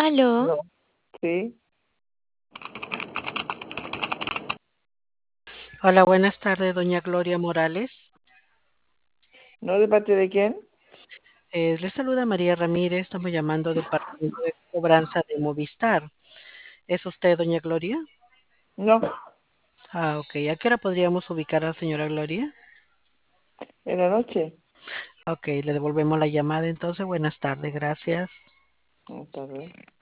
Aló, No, sí, Hola, buenas tardes, doña Gloria Morales. ¿no de parte de quién? Le saluda María Ramírez, estamos llamando del departamento de cobranza de Movistar. ¿Es usted, doña Gloria? No, Ah, ok. ¿A qué hora podríamos ubicar a la señora Gloria? en la noche. Ok, le devolvemos la llamada entonces. Buenas tardes, gracias. Buenas tardes.